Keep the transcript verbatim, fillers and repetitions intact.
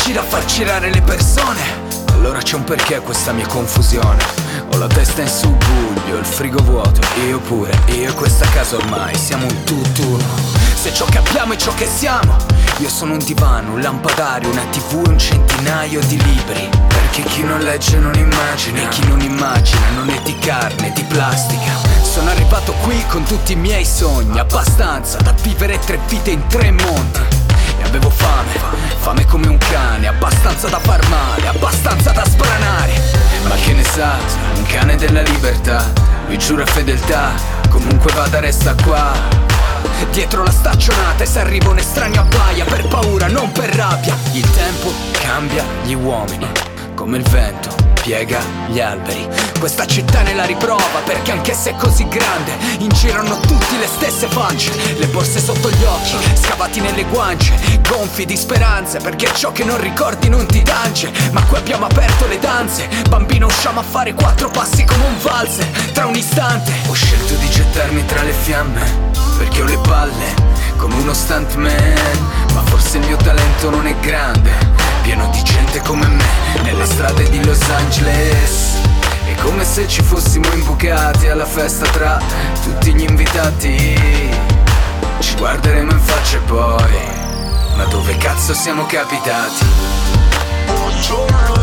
capaci da far girare le persone. Allora c'è un perché a questa mia confusione. Ho la testa in subbuglio, il frigo vuoto, io pure, io e questa casa ormai siamo un tutt'uno. Se ciò che abbiamo è ciò che siamo, io sono un divano, un lampadario, una tv e un centinaio di libri. Perché chi non legge non immagina, e chi non immagina non è di carne, è di plastica. Sono arrivato qui con tutti i miei sogni, abbastanza da vivere tre vite in tre mondi. E avevo fame, fame come un cane, abbastanza da far male, abbastanza da spranare. Ma che ne sa, un cane della libertà, lui giura fedeltà, comunque vada resta qua. Dietro la staccionata e se arriva un estraneo abbaia per paura, non per rabbia. Il tempo cambia gli uomini, come il vento piega gli alberi. Questa città ne la riprova perché anche se è così grande, in giro hanno tutti le stesse facce, le borse sotto gli occhi, scavati nelle guance, gonfi di speranze, perché ciò che non ricordi non ti tange. Ma qui abbiamo aperto le danze, bambino usciamo a fare quattro passi come un valzer. Tra un istante ho scelto di gettarmi tra le fiamme, perché ho le palle come uno stuntman. Ma forse il mio talento non è grande, pieno di gente come me nelle strade di Los Angeles. È come se ci fossimo imbucati alla festa tra tutti gli invitati. Ci guarderemo in faccia e poi, ma dove cazzo siamo capitati? Buongiorno.